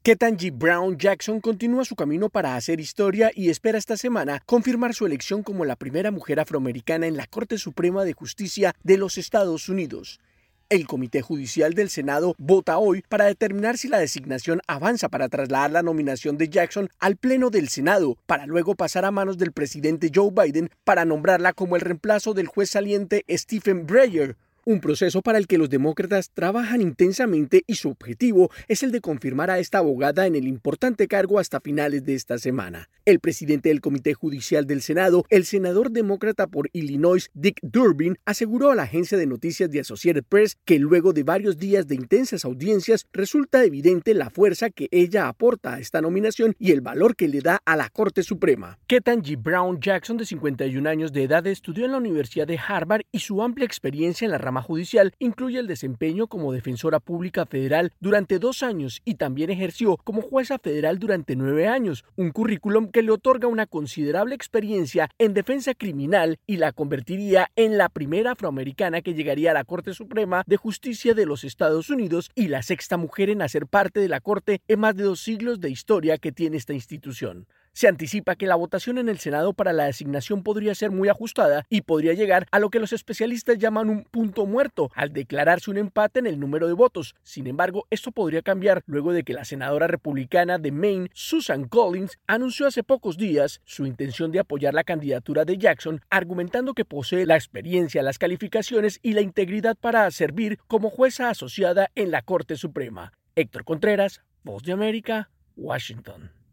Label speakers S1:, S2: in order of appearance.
S1: Ketanji Brown Jackson continúa su camino para hacer historia y espera esta semana confirmar su elección como la primera mujer afroamericana en la Corte Suprema de Justicia de los Estados Unidos. El Comité Judicial del Senado vota hoy para determinar si la designación avanza para trasladar la nominación de Jackson al Pleno del Senado, para luego pasar a manos del presidente Joe Biden para nombrarla como el reemplazo del juez saliente Stephen Breyer. Un proceso para el que los demócratas trabajan intensamente y su objetivo es el de confirmar a esta abogada en el importante cargo hasta finales de esta semana. El presidente del Comité Judicial del Senado, el senador demócrata por Illinois, Dick Durbin, aseguró a la agencia de noticias de Associated Press que luego de varios días de intensas audiencias resulta evidente la fuerza que ella aporta a esta nominación y el valor que le da a la Corte Suprema. Ketanji Brown Jackson, de 51 años de edad, estudió en la Universidad de Harvard y su amplia experiencia en la rama judicial incluye el desempeño como defensora pública federal durante 2 años y también ejerció como jueza federal durante 9 años, un currículum que le otorga una considerable experiencia en defensa criminal y la convertiría en la primera afroamericana que llegaría a la Corte Suprema de Justicia de los Estados Unidos y la 6ª mujer en hacer parte de la Corte en más de 2 siglos de historia que tiene esta institución. Se anticipa que la votación en el Senado para la designación podría ser muy ajustada y podría llegar a lo que los especialistas llaman un punto muerto, al declararse un empate en el número de votos. Sin embargo, esto podría cambiar luego de que la senadora republicana de Maine, Susan Collins, anunció hace pocos días su intención de apoyar la candidatura de Jackson, argumentando que posee la experiencia, las calificaciones y la integridad para servir como jueza asociada en la Corte Suprema. Héctor Contreras, Voz de América, Washington.